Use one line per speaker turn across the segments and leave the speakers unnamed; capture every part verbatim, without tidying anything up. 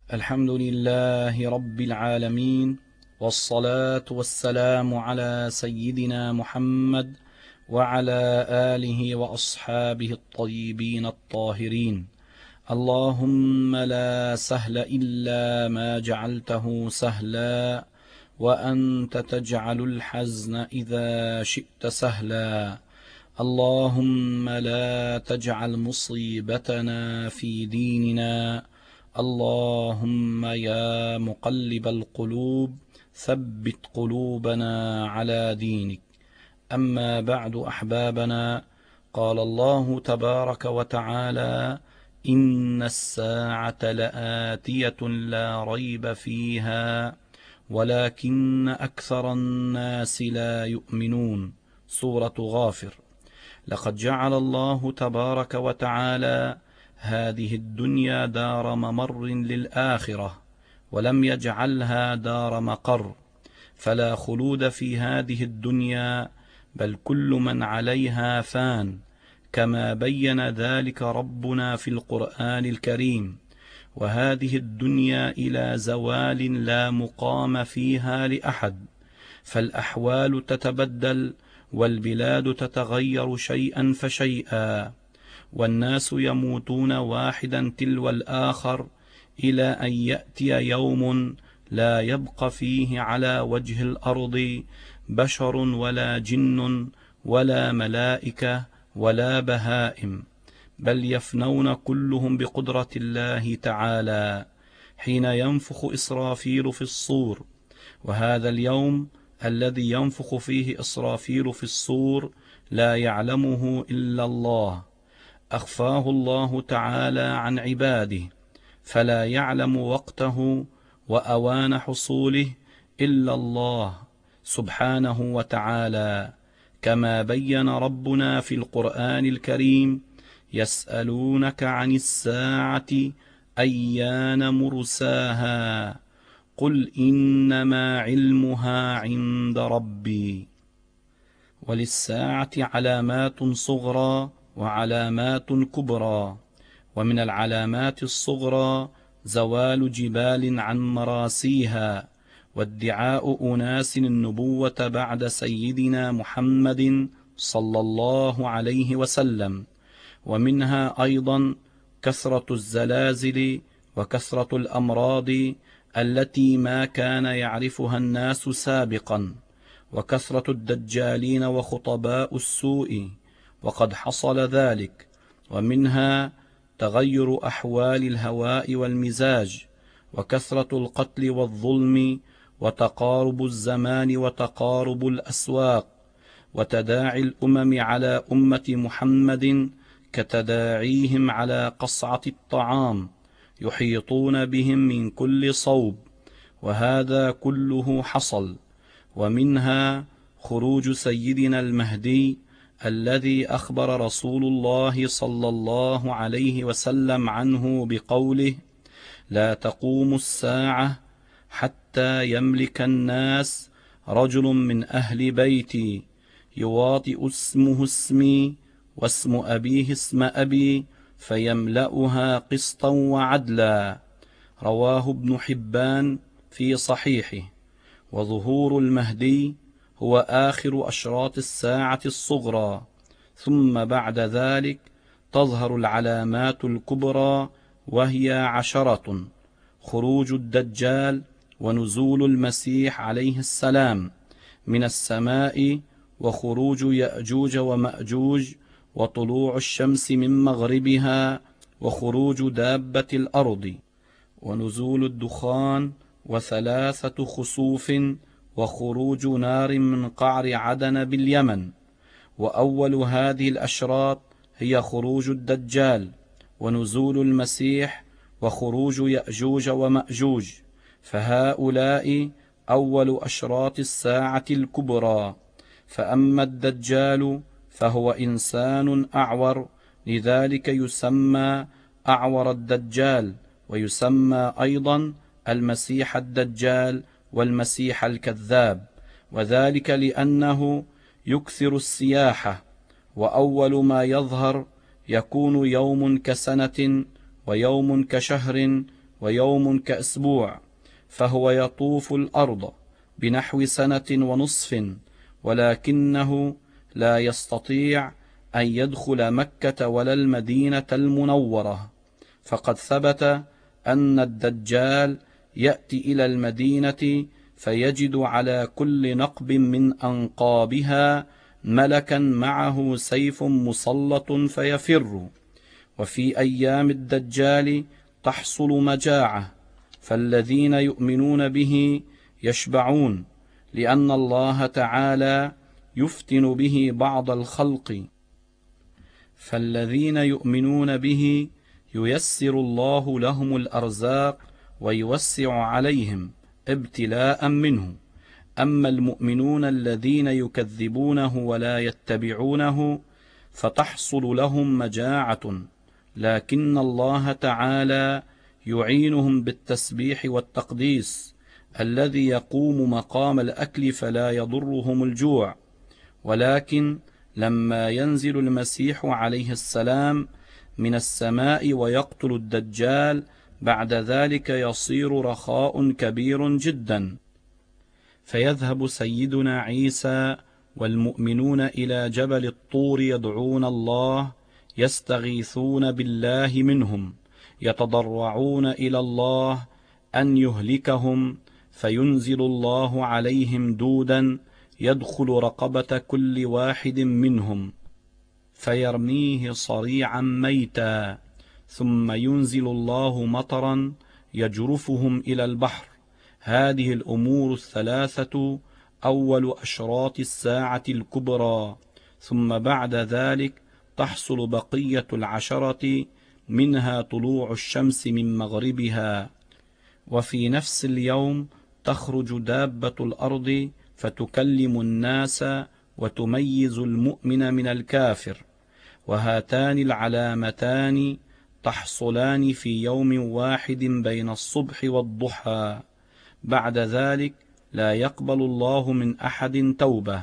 الحمد لله رب العالمين، والصلاة والسلام على سيدنا محمد وعلى آله وأصحابه الطيبين الطاهرين. اللهم لا سهل إلا ما جعلته سهلا، وأنت تجعل الحزن إذا شئت سهلا. اللهم لا تجعل مصيبتنا في ديننا. اللهم يا مقلب القلوب ثبت قلوبنا على دينك. أما بعد أحبابنا، قال الله تبارك وتعالى: إن الساعة لآتية لا ريب فيها ولكن أكثر الناس لا يؤمنون. سورة غافر. لقد جعل الله تبارك وتعالى هذه الدنيا دار ممر للآخرة، ولم يجعلها دار مقر، فلا خلود في هذه الدنيا، بل كل من عليها فان، كما بين ذلك ربنا في القرآن الكريم. وهذه الدنيا إلى زوال لا مقام فيها لأحد، فالأحوال تتبدل والبلاد تتغير شيئا فشيئا، والناس يموتون واحدا تلو الآخر، إلى أن يأتي يوم لا يبقى فيه على وجه الأرض بشر ولا جن ولا ملائكة ولا بهائم، بل يفنون كلهم بقدرة الله تعالى حين ينفخ إسرافيل في الصور. وهذا اليوم الذي ينفخ فيه إسرافيل في الصور لا يعلمه إلا الله، أخفاه الله تعالى عن عباده، فلا يعلم وقته وأوان حصوله إلا الله سبحانه وتعالى، كما بين ربنا في القرآن الكريم: يسألونك عن الساعة أيان مرساها قل إنما علمها عند ربي. وللساعة علامات صغرى وعلامات كبرى، ومن العلامات الصغرى زوال جبال عن مراسيها، وادعاء أناس النبوة بعد سيدنا محمد صلى الله عليه وسلم. ومنها أيضا كثرة الزلازل وكثرة الأمراض التي ما كان يعرفها الناس سابقا، وكثرة الدجالين وخطباء السوء، وقد حصل ذلك. ومنها تغير أحوال الهواء والمزاج، وكثرة القتل والظلم، وتقارب الزمان وتقارب الأسواق، وتداعي الأمم على أمة محمد كتداعيهم على قصعة الطعام، يحيطون بهم من كل صوب، وهذا كله حصل. ومنها خروج سيدنا المهدي الذي أخبر رسول الله صلى الله عليه وسلم عنه بقوله: لا تقوم الساعة حتى يملك الناس رجل من أهل بيتي يواطئ اسمه اسمي واسم أبيه اسم أبي فيملأها قسطا وعدلا. رواه ابن حبان في صحيحه. وظهور المهدي هو آخر أشراط الساعة الصغرى، ثم بعد ذلك تظهر العلامات الكبرى، وهي عشرة: خروج الدجال، ونزول المسيح عليه السلام من السماء، وخروج يأجوج ومأجوج، وطلوع الشمس من مغربها، وخروج دابة الأرض، ونزول الدخان، وثلاثة خسوف، وخروج نار من قعر عدن باليمن. وأول هذه الأشراط هي خروج الدجال، ونزول المسيح، وخروج يأجوج ومأجوج، فهؤلاء أول أشراط الساعة الكبرى. فأما الدجال فهو إنسان أعور، لذلك يسمى أعور الدجال، ويسمى أيضا المسيح الدجال والمسيح الكذاب، وذلك لأنه يكثر السياحة، وأول ما يظهر يكون يوم كسنة، ويوم كشهر، ويوم كأسبوع، فهو يطوف الأرض بنحو سنة ونصف، ولكنه لا يستطيع أن يدخل مكة ولا المدينة المنورة، فقد ثبت أن الدجال يأتي إلى المدينة فيجد على كل نقب من أنقابها ملكا معه سيف مسلط فيفر. وفي أيام الدجال تحصل مجاعة، فالذين يؤمنون به يشبعون، لأن الله تعالى يفتن به بعض الخلق، فالذين يؤمنون به ييسر الله لهم الأرزاق ويوسع عليهم ابتلاء منه. أما المؤمنون الذين يكذبونه ولا يتبعونه فتحصل لهم مجاعة، لكن الله تعالى يعينهم بالتسبيح والتقديس الذي يقوم مقام الأكل فلا يضرهم الجوع. ولكن لما ينزل المسيح عليه السلام من السماء ويقتل الدجال، بعد ذلك يصير رخاء كبير جدا، فيذهب سيدنا عيسى والمؤمنون إلى جبل الطور يدعون الله، يستغيثون بالله منهم، يتضرعون إلى الله أن يهلكهم، فينزل الله عليهم دودا يدخل رقبة كل واحد منهم فيرميه صريعا ميتا، ثم ينزل الله مطرا يجرفهم إلى البحر. هذه الأمور الثلاثة أول أشراط الساعة الكبرى، ثم بعد ذلك تحصل بقية العشرة، منها طلوع الشمس من مغربها. وفي نفس اليوم تخرج دابة الأرض فتكلم الناس وتميز المؤمن من الكافر، وهاتان العلامتان تحصلان في يوم واحد بين الصبح والضحى. بعد ذلك لا يقبل الله من أحد توبة.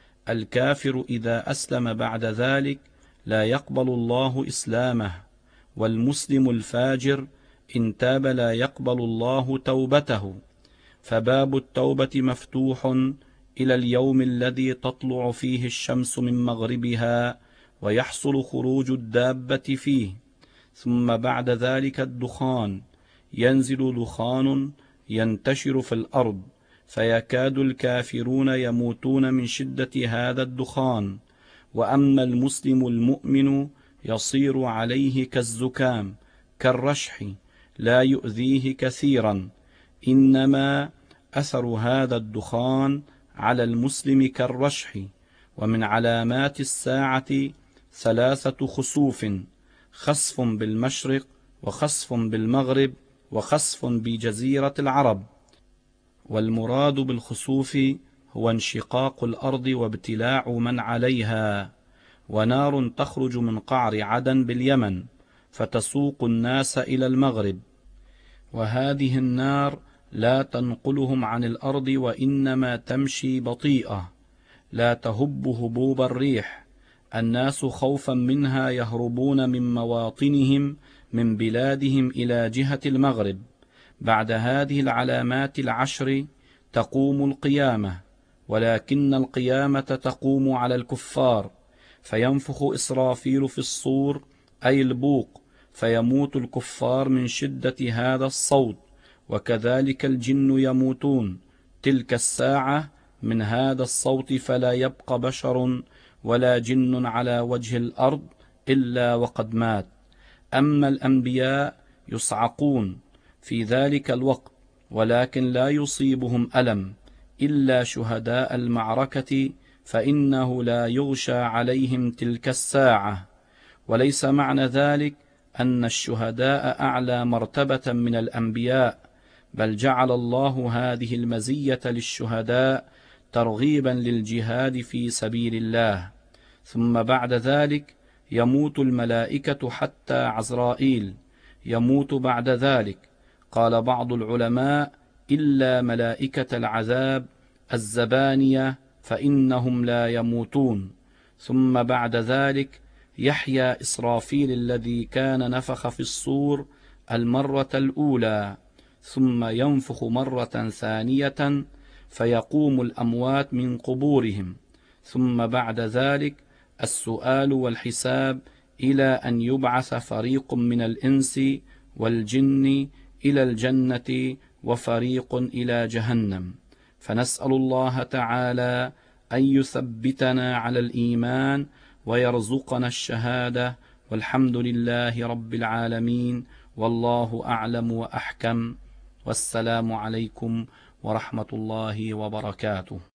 الكافر إذا أسلم بعد ذلك لا يقبل الله إسلامه، والمسلم الفاجر إن تاب لا يقبل الله توبته. فباب التوبة مفتوح إلى اليوم الذي تطلع فيه الشمس من مغربها ويحصل خروج الدابة فيه. ثم بعد ذلك الدخان، ينزل دخان ينتشر في الأرض، فيكاد الكافرون يموتون من شدة هذا الدخان. وأما المسلم المؤمن يصير عليه كالزكام كالرشح، لا يؤذيه كثيرا، إنما أثر هذا الدخان على المسلم كالرشح. ومن علامات الساعة ثلاثة خسوف: خسف بالمشرق، وخسف بالمغرب، وخسف بجزيرة العرب. والمراد بالخسوف هو انشقاق الأرض وابتلاع من عليها. ونار تخرج من قعر عدن باليمن فتسوق الناس إلى المغرب، وهذه النار لا تنقلهم عن الأرض، وإنما تمشي بطيئة لا تهب هبوب الريح. الناس خوفا منها يهربون من مواطنهم من بلادهم إلى جهة المغرب. بعد هذه العلامات العشر تقوم القيامة، ولكن القيامة تقوم على الكفار، فينفخ إسرافيل في الصور أي البوق، فيموت الكفار من شدة هذا الصوت، وكذلك الجن يموتون تلك الساعة من هذا الصوت، فلا يبقى بشر ولا جن على وجه الأرض إلا وقد مات. أما الأنبياء يصعقون في ذلك الوقت، ولكن لا يصيبهم ألم إلا شهداء المعركة، فإنه لا يغشى عليهم تلك الساعة. وليس معنى ذلك أن الشهداء أعلى مرتبة من الأنبياء، بل جعل الله هذه المزية للشهداء ترغيبا للجهاد في سبيل الله. ثم بعد ذلك يموت الملائكة حتى عزرائيل يموت بعد ذلك. قال بعض العلماء: إلا ملائكة العذاب الزبانية فإنهم لا يموتون. ثم بعد ذلك يحيى إسرافيل الذي كان نفخ في الصور المرة الأولى ثم ينفخ مرة ثانية فيقوم الأموات من قبورهم، ثم بعد ذلك السؤال والحساب إلى أن يبعث فريق من الإنس والجن إلى الجنة وفريق إلى جهنم. فنسأل الله تعالى أن يثبتنا على الإيمان ويرزقنا الشهادة، والحمد لله رب العالمين، والله أعلم وأحكم، والسلام عليكم ورحمة الله وبركاته.